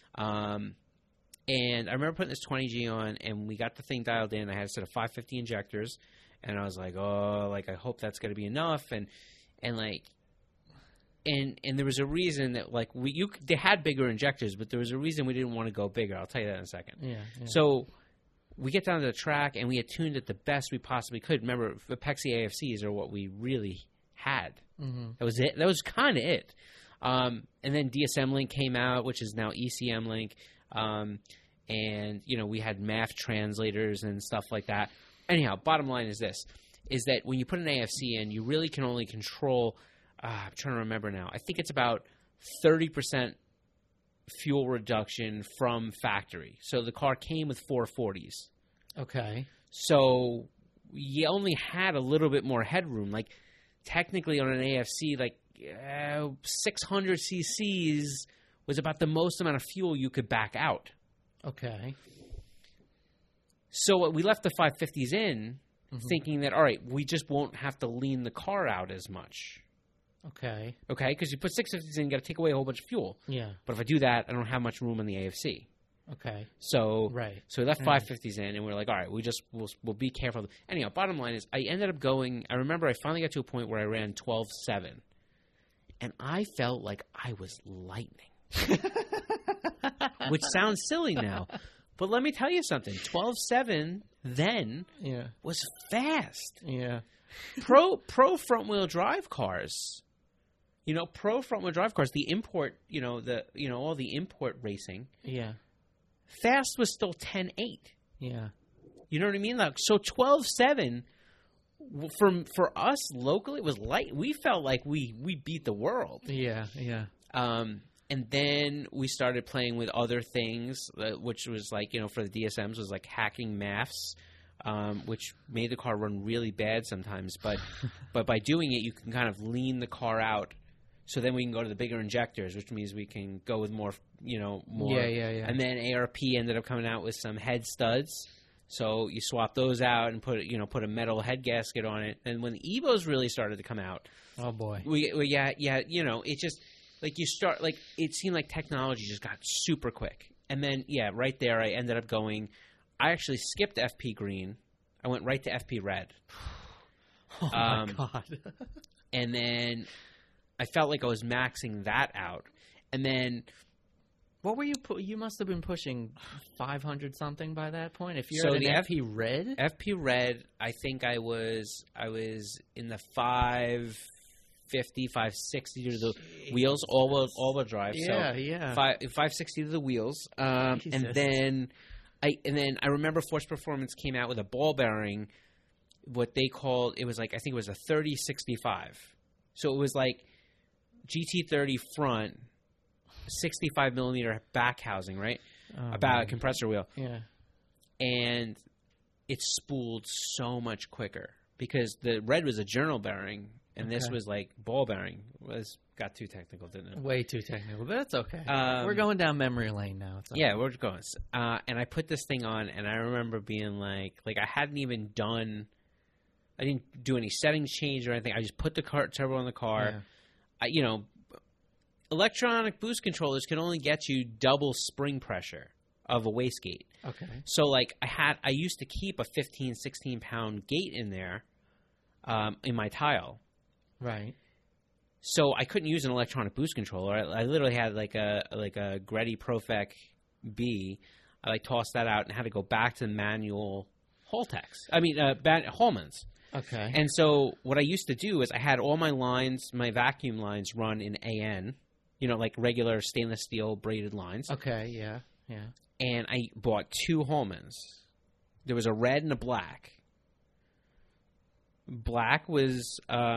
S4: And I remember putting this 20G on, and we got the thing dialed in. I had a set of 550 injectors, and I was like, oh, like, I hope that's going to be enough. And there was a reason that, like, they had bigger injectors, but there was a reason we didn't want to go bigger. I'll tell you that in a second.
S3: Yeah.
S4: So we get down to the track, and we had tuned it the best we possibly could. Remember, the Pepsi AFCs are what we really had. Mm-hmm. That was it. That was kind of it. And then DSM Link came out, which is now ECM Link. And, we had math translators and stuff like that. Anyhow, bottom line is this, is that when you put an AFC in, you really can only control... I'm trying to remember now. I think it's about 30% fuel reduction from factory. So the car came with 440s.
S3: Okay.
S4: So you only had a little bit more headroom. Like technically on an AFC, like 600 cc's was about the most amount of fuel you could back out.
S3: Okay.
S4: So we left the 550s in, thinking that, all right, we just won't have to lean the car out as much.
S3: Okay.
S4: Okay, because you put 650s in, you got to take away a whole bunch of fuel.
S3: Yeah.
S4: But if I do that, I don't have much room on the AFC.
S3: Okay.
S4: So
S3: Right.
S4: So we left 550s in, and we were like, all right, we'll be careful. Anyhow, bottom line is, I ended up going. I remember I finally got to a point where I ran 12.7, and I felt like I was lightning, which sounds silly now, but let me tell you something. 12.7 then was fast.
S3: Yeah.
S4: Pro front wheel drive cars. Pro front wheel drive cars, the import, all the import racing.
S3: Yeah.
S4: Fast was still 10.8.
S3: Yeah.
S4: You know what I mean? Like, so 12.7 for us locally was light. We felt like we beat the world.
S3: Yeah. Yeah.
S4: And then we started playing with other things, which was like, for the DSMs was like hacking maths, which made the car run really bad sometimes. But by doing it, you can kind of lean the car out. So then we can go to the bigger injectors, which means we can go with more, more.
S3: Yeah.
S4: And then ARP ended up coming out with some head studs. So you swap those out and put a metal head gasket on it. And when the Evos really started to come out,
S3: oh boy,
S4: it just like you start like it seemed like technology just got super quick. And then right there I ended up going. I actually skipped FP green. I went right to FP red.
S3: Oh my God.
S4: And then I felt like I was maxing that out. And then
S3: what were you? You must have been pushing 500 something by that point. If you're
S4: so
S3: at
S4: the
S3: FP red,
S4: FP red, I think I was in the 550, 560 to the wheels, all-wheel drive.
S3: Yeah,
S4: so
S3: yeah.
S4: 560 to the wheels, and then I remember Force Performance came out with a ball bearing, what they called I think it was a 3065. So it was like GT30 front, 65 millimeter back housing, right? About a compressor wheel.
S3: Yeah.
S4: And it spooled so much quicker because the red was a journal bearing and this was like ball bearing. Got too technical, didn't it?
S3: Way too technical, but that's okay. We're going down memory lane now. It's okay.
S4: Yeah, we're going. And I put this thing on and I remember being like I didn't do any settings change or anything. I just put the turbo on the car. Yeah. Electronic boost controllers can only get you double spring pressure of a wastegate.
S3: Okay.
S4: So I used to keep a 15, 16 pound gate in there in my tile.
S3: Right.
S4: So I couldn't use an electronic boost controller. I literally had like a Greddy Profec B. I tossed that out and had to go back to the manual Holman's.
S3: Okay.
S4: And so what I used to do is I had all my lines, my vacuum lines run in AN, like regular stainless steel braided lines.
S3: Okay, yeah.
S4: And I bought two Holmans. There was a red and a black. Black was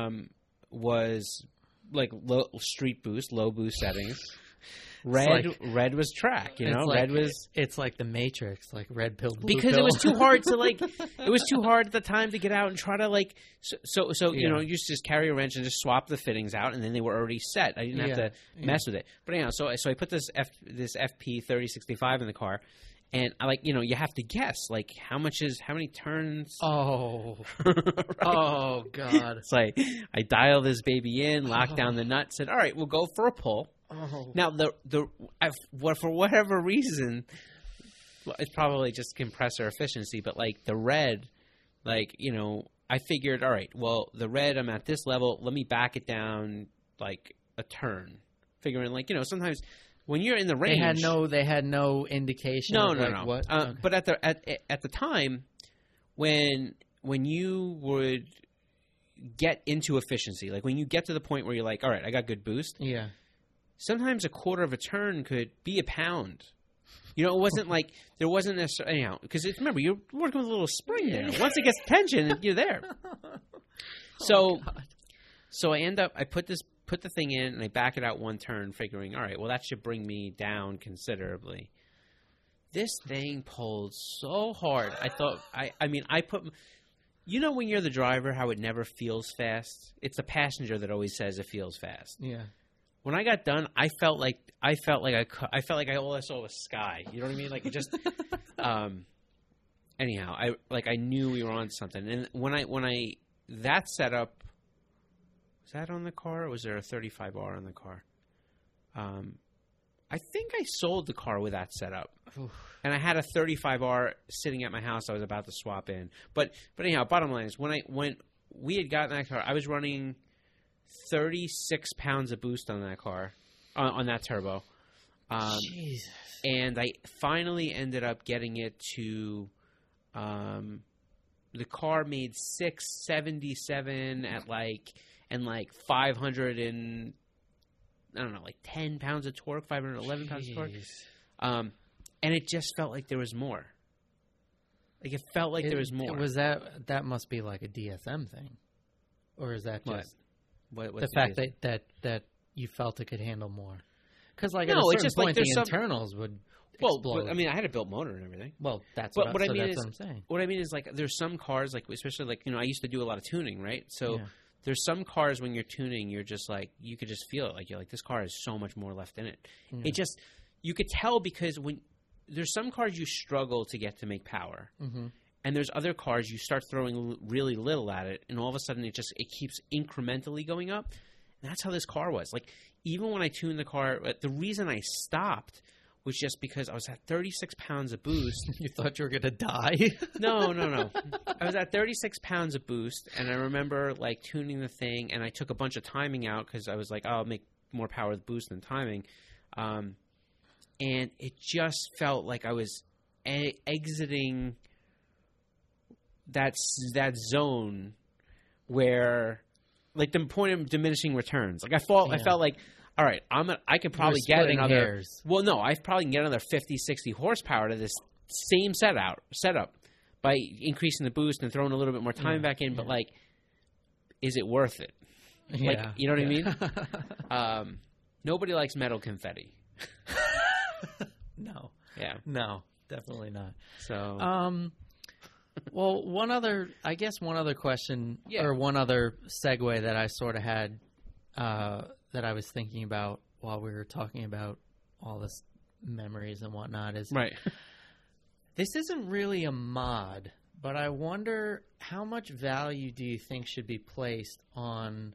S4: like low street boost, low boost settings. Red was track, red was.
S3: It's like the Matrix, like red pill, blue
S4: because
S3: pill.
S4: it was too hard to it was too hard at the time to get out and try to so you just carry a wrench and just swap the fittings out and then they were already set. I didn't have to mess with it. But anyhow, so I put this FP 3065 in the car. And you have to guess how many turns.
S3: Oh,
S4: right?
S3: Oh God!
S4: It's like I dial this baby in, lock down the nut, said, "All right, we'll go for a pull."
S3: Oh.
S4: Now for whatever reason, it's probably just compressor efficiency, but the red, I figured, all right, well the red, I'm at this level, let me back it down a turn, figuring sometimes. When you're in the range,
S3: they had no indication.
S4: No.
S3: What?
S4: Okay. But at the time, when you would get into efficiency, when you get to the point where you're like, all right, I got good boost.
S3: Yeah.
S4: Sometimes a quarter of a turn could be a pound. It wasn't there wasn't necessarily because remember you're working with a little spring there. Once it gets tension, you're there. So I put the thing in and I back it out one turn, figuring, all right, well, that should bring me down considerably. This thing pulled so hard. I thought, I put, you know, when you're the driver, how it never feels fast. It's the passenger that always says it feels fast.
S3: Yeah.
S4: When I got done, I felt like all I saw was sky. You know what I mean? Like it just. Anyhow, I knew we were on something, and when I that setup, was that on the car, or was there a 35R on the car? I think I sold the car with that setup. And I had a 35R sitting at my house I was about to swap in. But anyhow, bottom line is when we had gotten that car, I was running 36 pounds of boost on that car, on that turbo.
S3: Jesus.
S4: And I finally ended up getting it to the car made 677 at like 500 and I don't know, like 10 pounds of torque, 511 pounds of torque. And it just felt like there was more. Like it felt like there was more.
S3: Was that must be like a DSM thing, or is that just
S4: what's
S3: the fact that you felt it could handle more? Because like
S4: no,
S3: at a certain
S4: it's just
S3: point,
S4: like
S3: the internals would explode.
S4: But, I mean, I had a built motor and everything.
S3: Well, that's
S4: what
S3: what
S4: I mean.
S3: That's what I'm saying.
S4: What I mean is like there's some cars like especially like I used to do a lot of tuning, right? So. Yeah. There's some cars when you're tuning, you're just like, you could just feel it. Like, you're like, this car has so much more left in it. Yeah. It just, you could tell because when there's some cars you struggle to get to make power. Mm-hmm. And there's other cars you start throwing really little at it. And all of a sudden it keeps incrementally going up. And that's how this car was. Like, even when I tuned the car, the reason I stopped was just because I was at 36 pounds of boost.
S3: You thought you were going to die?
S4: No. I was at 36 pounds of boost, and I remember, like, tuning the thing, and I took a bunch of timing out because I was like, I'll make more power with boost than timing. And it just felt like I was exiting that zone where, like, the point of diminishing returns. Like, I felt like, all right, I could probably get another hairs. Well, no, I probably can get another 50, 60 horsepower to this same setup by increasing the boost and throwing a little bit more time back in. But like, is it worth it?
S3: Yeah.
S4: Like, you know what I mean? Nobody likes metal confetti.
S3: No.
S4: Yeah.
S3: No, definitely not.
S4: So.
S3: Well, one other question or one other segue that I sort of had. That I was thinking about while we were talking about all this memories and whatnot is
S4: right.
S3: This isn't really a mod, but I wonder how much value do you think should be placed on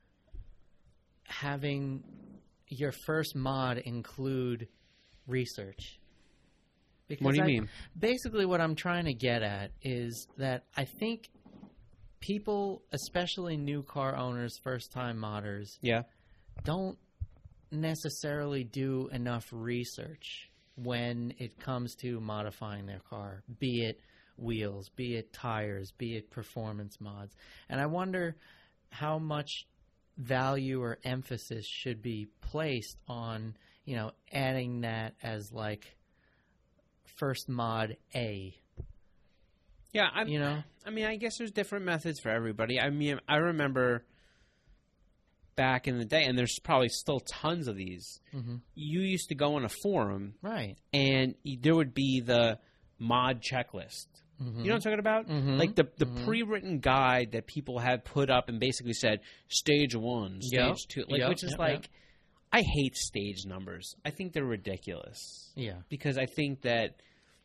S3: having your first mod include research? Because
S4: what do you mean?
S3: Basically, what I'm trying to get at is that I think people, especially new car owners, first-time modders, don't necessarily do enough research when it comes to modifying their car, be it wheels, be it tires, be it performance mods. And I wonder how much value or emphasis should be placed on, adding that as like first mod A.
S4: Yeah, I mean, I guess there's different methods for everybody. I mean, I remember back in the day, and there's probably still tons of these. Mm-hmm. You used to go on a forum,
S3: right?
S4: And there would be the mod checklist. Mm-hmm. You know what I'm talking about?
S3: Mm-hmm.
S4: Like the pre-written guide that people had put up and basically said stage 1, stage 2, which is I hate stage numbers. I think they're ridiculous.
S3: Yeah,
S4: because I think that.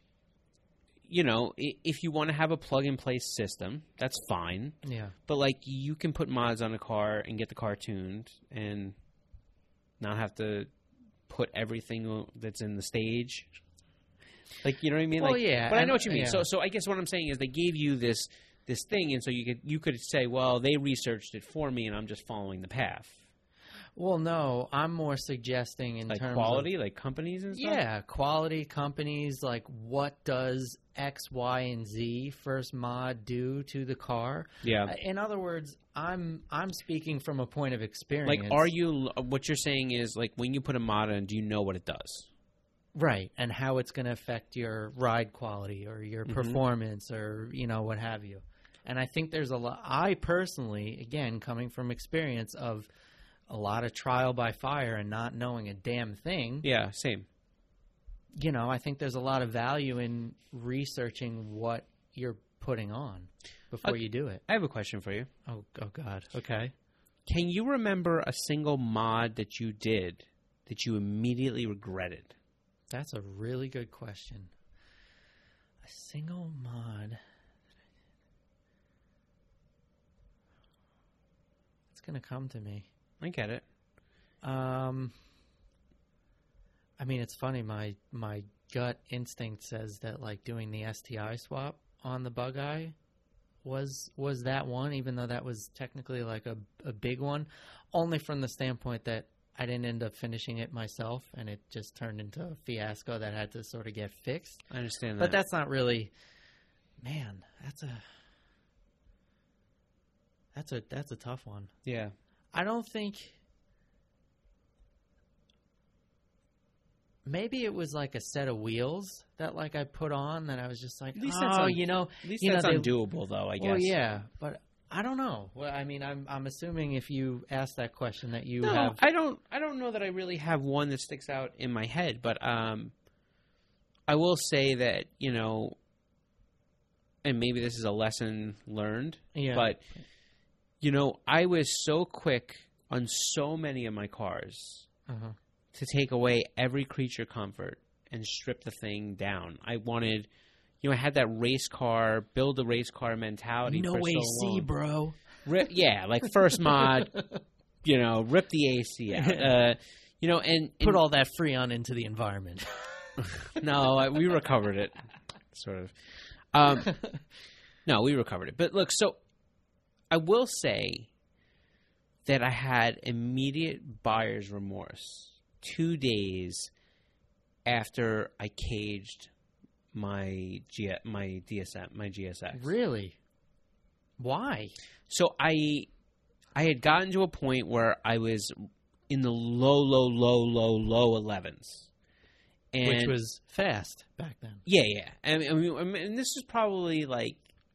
S4: If you want to have a plug-and-play system, that's fine.
S3: Yeah.
S4: But, like, you can put mods on a car and get the car tuned and not have to put everything that's in the stage. Like, you know what I mean?
S3: Well,
S4: like,
S3: yeah.
S4: But I know what you mean.
S3: Yeah.
S4: So I guess what I'm saying is they gave you this thing, and so you could say, well, they researched it for me, and I'm just following the path.
S3: Well, no, I'm more suggesting in terms of
S4: quality, like companies and stuff?
S3: Yeah, quality companies, like what does X, Y, and Z first mod do to the car?
S4: Yeah.
S3: In other words, I'm speaking from a point of experience.
S4: Like, what you're saying is, like, when you put a mod in, do you know what it does?
S3: Right, and how it's going to affect your ride quality or your performance or, what have you. And I think there's a lot, I personally, again, coming from experience of a lot of trial by fire and not knowing a damn thing.
S4: Yeah, same.
S3: I think there's a lot of value in researching what you're putting on before you do it.
S4: I have a question for you.
S3: Oh God. Okay.
S4: Can you remember a single mod that you did that you immediately regretted?
S3: That's a really good question. A single mod. It's going to come to me.
S4: I get it.
S3: I mean, it's funny. My gut instinct says that like doing the STI swap on the Bug Eye was that one, even though that was technically like a big one, only from the standpoint that I didn't end up finishing it myself, and it just turned into a fiasco that had to sort of get fixed.
S4: I understand that.
S3: But that's not really, man, that's a tough one.
S4: Yeah.
S3: I don't think, maybe it was like a set of wheels that like I put on that I was just like,
S4: At least
S3: that's
S4: undoable though, I guess.
S3: Well, yeah, but I don't know. Well, I mean, I'm assuming if you ask that question that you have.
S4: I don't know that I really have one that sticks out in my head, but I will say that, and maybe this is a lesson learned, but I was so quick on so many of my cars to take away every creature comfort and strip the thing down. I wanted, I had that race car, build a race car mentality.
S3: No
S4: for
S3: AC,
S4: so long.
S3: bro.
S4: Like first mod, rip the AC out. And
S3: put all that Freon into the environment.
S4: No, we recovered it, sort of. No, we recovered it. But look, so I will say that I had immediate buyer's remorse 2 days after I caged my GSX.
S3: Really? Why?
S4: So I had gotten to a point where I was in the low 11s.
S3: Which was fast back then.
S4: Yeah. I mean, this is probably like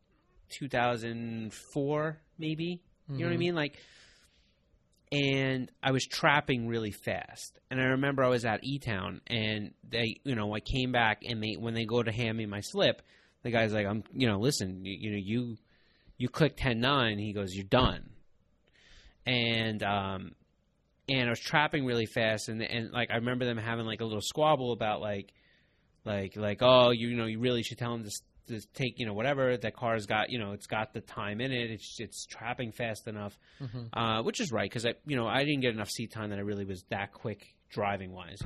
S4: 2004, maybe. You know what I mean? Like, and I was trapping really fast. And I remember I was at E-Town, and they, I came back, and when they go to hand me my slip, the guy's like, listen, you click 10-9. He goes, you're done. And I was trapping really fast, and like I remember them having like a little squabble about like oh, you really should tell him to take whatever that car's got, it's got the time in it, it's trapping fast enough, which is right, because I didn't get enough seat time that I really was that quick driving wise,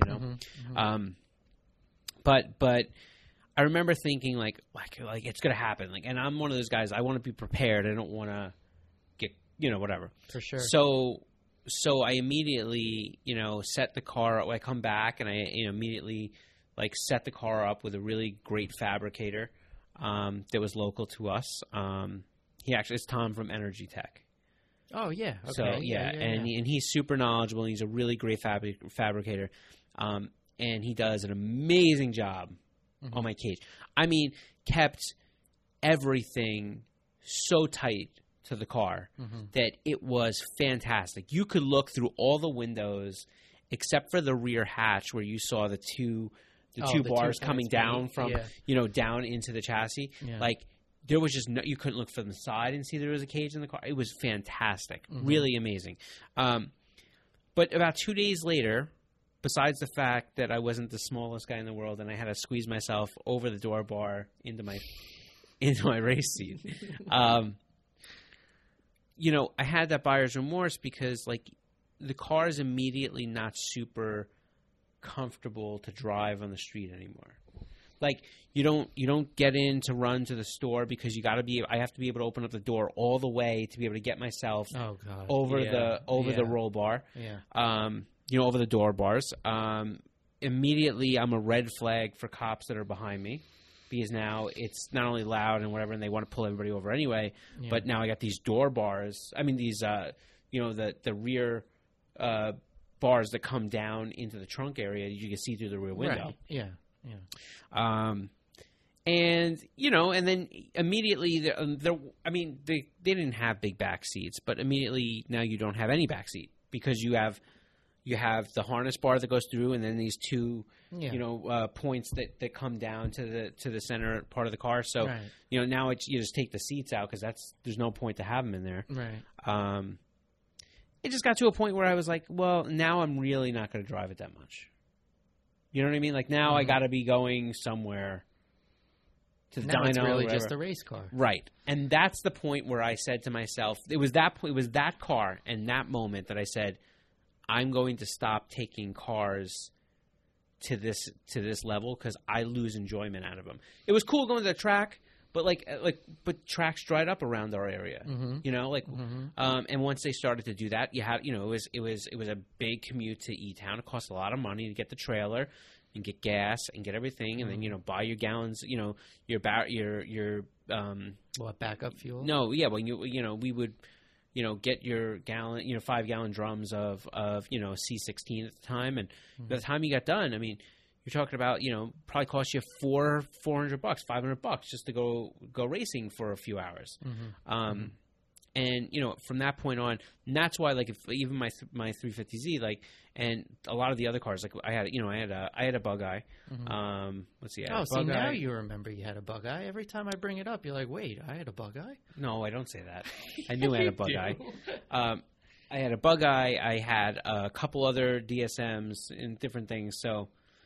S4: but I remember thinking like it's gonna happen, like, and I'm one of those guys, I want to be prepared, I don't want to get whatever.
S3: For sure.
S4: So I immediately, set the car up. I come back and I immediately like set the car up with a really great fabricator that was local to us. He actually is Tom from Energy Tech.
S3: Oh yeah. Okay.
S4: So and he's super knowledgeable. And he's a really great fabricator, and he does an amazing job on my cage. I mean, kept everything so tight to the car that it was fantastic. You could look through all the windows except for the rear hatch where you saw the two bars coming down from down into the chassis. Yeah. Like there was just you couldn't look from the side and see there was a cage in the car. It was fantastic, really amazing. But about 2 days later, besides the fact that I wasn't the smallest guy in the world and I had to squeeze myself over the door bar into my race seat. I had that buyer's remorse because, like, the car is immediately not super comfortable to drive on the street anymore. Like, you don't get in to run to the store because I have to be able to open up the door all the way to be able to get myself over the roll bar. Yeah. Over the door bars. Immediately, I'm a red flag for cops that are behind me. Because now it's not only loud and whatever, and they want to pull everybody over anyway. Yeah. But now I got these door bars. I mean, these, the rear bars that come down into the trunk area. You can see through the rear window.
S3: Right. Yeah.
S4: And then immediately, they didn't have big back seats, but immediately now you don't have any back seat because you have, you have the harness bar that goes through, and then these two,
S3: Yeah.
S4: points that come down to the center part of the car. So,
S3: Right.
S4: Now you just take the seats out because there's no point to have them in there.
S3: Right.
S4: It just got to a point where I was like, well, now I'm really not going to drive it that much. You know what I mean? Like now I got to be going somewhere to the
S3: Now
S4: dyno.
S3: it's really
S4: or whatever.
S3: just a race car.
S4: Right. And that's the point where I said to myself, it was that car and that moment that I said, I'm going to stop taking cars to this level because I lose enjoyment out of them. It was cool going to the track, but but tracks dried up around our area.
S3: Mm-hmm.
S4: And once they started to do that, you have it was a big commute to E-Town. It cost a lot of money to get the trailer and get gas and get everything, and then buy your gallons. Your
S3: Backup fuel?
S4: No, yeah. When we would get your gallon, 5-gallon drums of C16 at the time, and by the time you got done, I mean, you're talking about probably cost you $400, $500 just to go racing for a few hours. And from that point on, and that's why if even my 350Z and a lot of the other cars I had a Bug-Eye. Let's see.
S3: Oh, see, now you remember you had a Bug-Eye. Every time I bring it up, you're like, wait, I had a Bug-Eye?
S4: No, I don't say that. I knew I had a Bug-Eye. I had a Bug-Eye. I had a couple other DSMs and different things. So,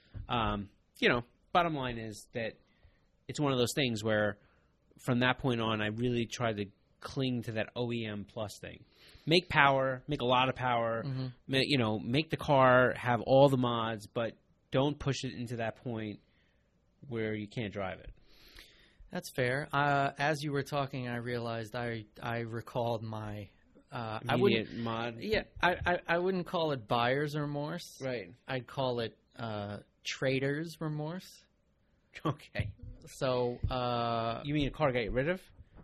S4: bottom line is that it's one of those things where from that point on, I really tried to cling to that OEM plus thing. Make power, make a lot of power, make the car have all the mods, but don't push it into that point where you can't drive it.
S3: That's fair. As you were talking, I realized I recalled my
S4: immediate mod.
S3: Yeah, I wouldn't call it buyer's remorse.
S4: Right.
S3: I'd call it trader's remorse.
S4: Okay.
S3: So
S4: you mean a car got rid of?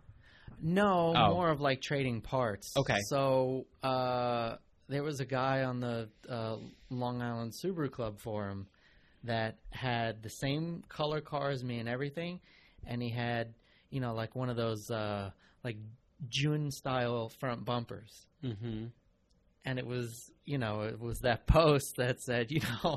S3: No, more of like trading parts.
S4: Okay.
S3: So there was a guy on the Long Island Subaru Club forum that had the same color car as me and everything, and he had like one of those like June style front bumpers. Mm-hmm. And it was that post that said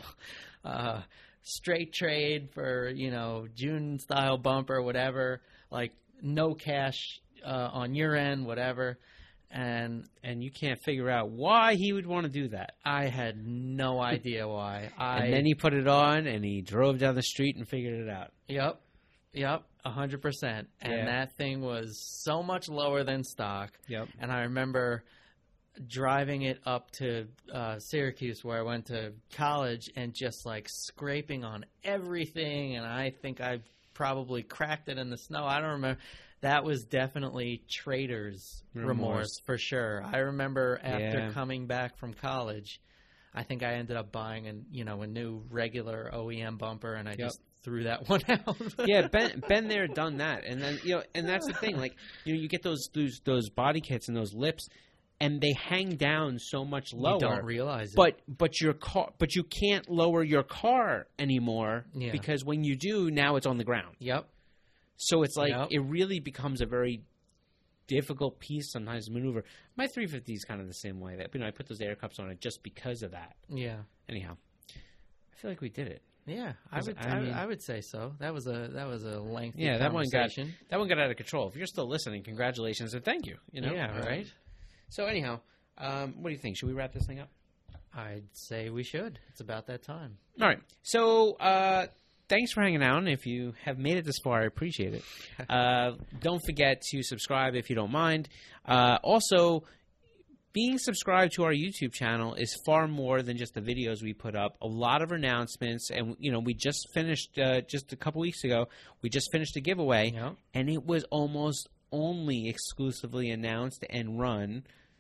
S3: straight trade for June style bumper, whatever, like no cash on your end, whatever. And
S4: you can't figure out why he would want to do that.
S3: I had no idea why.
S4: And then he put it on and he drove down the street and figured it out.
S3: Yep, 100%. And that thing was so much lower than stock.
S4: Yep.
S3: And I remember driving it up to Syracuse, where I went to college, and just like scraping on everything. And I think I probably cracked it in the snow. I don't remember. That was definitely trader's remorse for sure. I remember after coming back from college, I think I ended up buying a new regular OEM bumper, and I just threw that one out.
S4: Yeah, been there, done that, and then and that's the thing. Like you get those body kits and those lips, and they hang down so much lower.
S3: You don't realize it.
S4: But your car, but you can't lower your car anymore because when you do, now it's on the ground.
S3: Yep.
S4: So it's like it really becomes a very difficult piece sometimes to maneuver. My 350 is kind of the same way. That I put those air cups on it just because of that.
S3: Yeah.
S4: Anyhow, I feel like we did it.
S3: Yeah, I would say so. That was a lengthy
S4: conversation. That one got out of control. If you're still listening, congratulations and thank you.
S3: Yeah, right.
S4: So anyhow, what do you think? Should we wrap this thing up?
S3: I'd say we should. It's about that time.
S4: All right. So thanks for hanging out. And if you have made it this far, I appreciate it. Don't forget to subscribe if you don't mind. Also, being subscribed to our YouTube channel is far more than just the videos we put up. A lot of announcements, and we just finished just a couple weeks ago. We just finished a giveaway, and it was almost only exclusively announced and run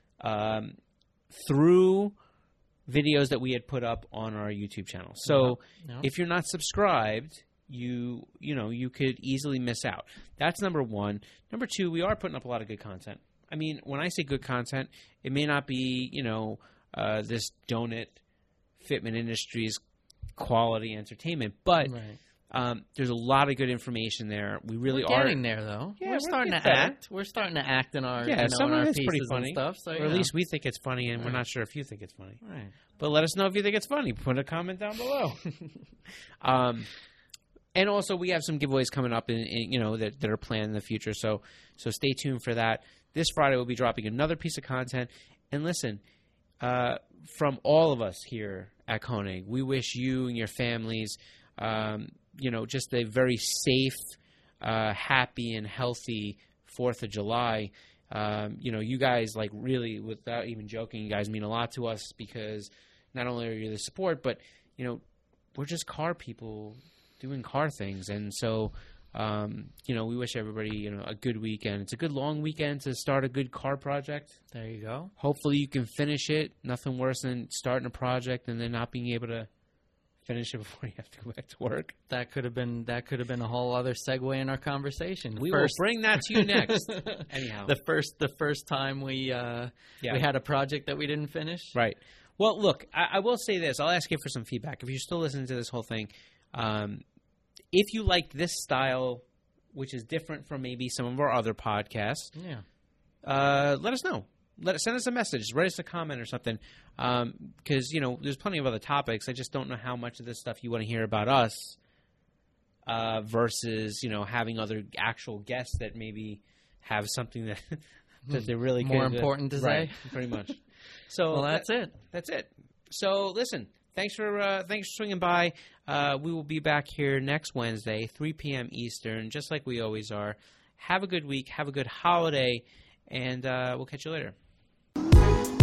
S4: through videos that we had put up on our YouTube channel. So if you're not subscribed, you could easily miss out. That's number one. Number two, we are putting up a lot of good content. I mean, when I say good content, it may not be, this Donut Fitment Industries quality entertainment, but There's a lot of good information there. We really
S3: We're
S4: are
S3: getting there, though.
S4: Yeah,
S3: we're starting to
S4: getting better.
S3: act. We're starting to act in our,
S4: some
S3: in
S4: of
S3: our
S4: it's pretty
S3: pieces
S4: funny,
S3: and stuff. So,
S4: or at least we think it's funny, and we're not sure if you think it's funny.
S3: Right.
S4: But let us know if you think it's funny. Put a comment down below. And also, we have some giveaways coming up, that are planned in the future. So stay tuned for that. This Friday, we'll be dropping another piece of content. And listen, from all of us here at Koenig, we wish you and your families, just a very safe, happy, and healthy 4th of July. You guys, like, really, without even joking, you guys mean a lot to us because not only are you the support, but, we're just car people doing car things. And so, we wish everybody, a good weekend. It's a good long weekend to start a good car project.
S3: There you go.
S4: Hopefully you can finish it. Nothing worse than starting a project and then not being able to finish it before you have to go back to work.
S3: That could have been a whole other segue in our conversation.
S4: We will bring that to you next. Anyhow,
S3: the first time we had a project that we didn't finish.
S4: Right. Well, look, I will say this. I'll ask you for some feedback. If you're still listening to this whole thing, if you like this style, which is different from maybe some of our other podcasts, let us know. Send us a message. Write us a comment or something. Because, there's plenty of other topics. I just don't know how much of this stuff you want to hear about us versus, having other actual guests that maybe have something that they're really
S3: more important to say.
S4: Pretty much. So
S3: that's it.
S4: That's it. So listen, thanks for swinging by. We will be back here next Wednesday, 3 p.m. Eastern, just like we always are. Have a good week. Have a good holiday, and we'll catch you later.